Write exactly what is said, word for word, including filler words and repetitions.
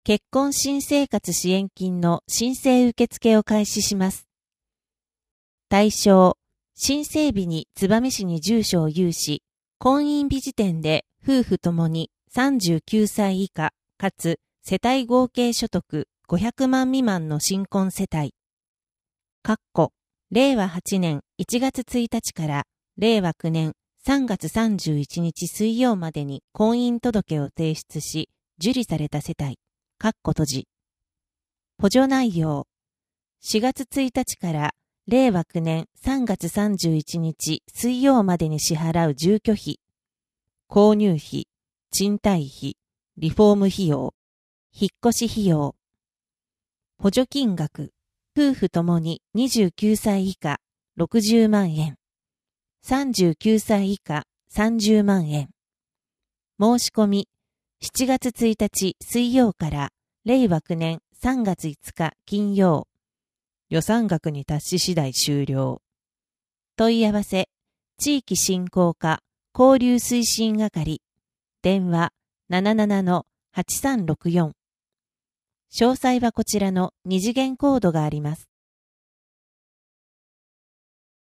結婚新生活支援金の申請受付を開始します。対象、申請日に燕市に住所を有し、婚姻日時点で夫婦ともにさんじゅうきゅうさい以下、かつ世帯合計所得ごひゃくまん未満の新婚世帯。括弧、れいわはちねんいちがつついたちかられいわきゅうねんさんがつさんじゅういちにち水曜までに婚姻届を提出し、受理された世帯。括弧閉じ。補助内容。しがつついたちかられいわきゅうねんさんがつさんじゅういちにち水曜までに支払う住居費、購入費、賃貸費、リフォーム費用、引っ越し費用。補助金額。夫婦ともににじゅうきゅうさい以下ろくじゅうまんえん。さんじゅうきゅうさい以下さんじゅうまんえん。申し込み。しちがつついたち水曜かられいわきゅうねんさんがついつか金曜。予算額に達し次第終了。問い合わせ、地域振興課交流推進係。電話 ななななのはちさんろくよん。詳細はこちらの二次元コードがあります。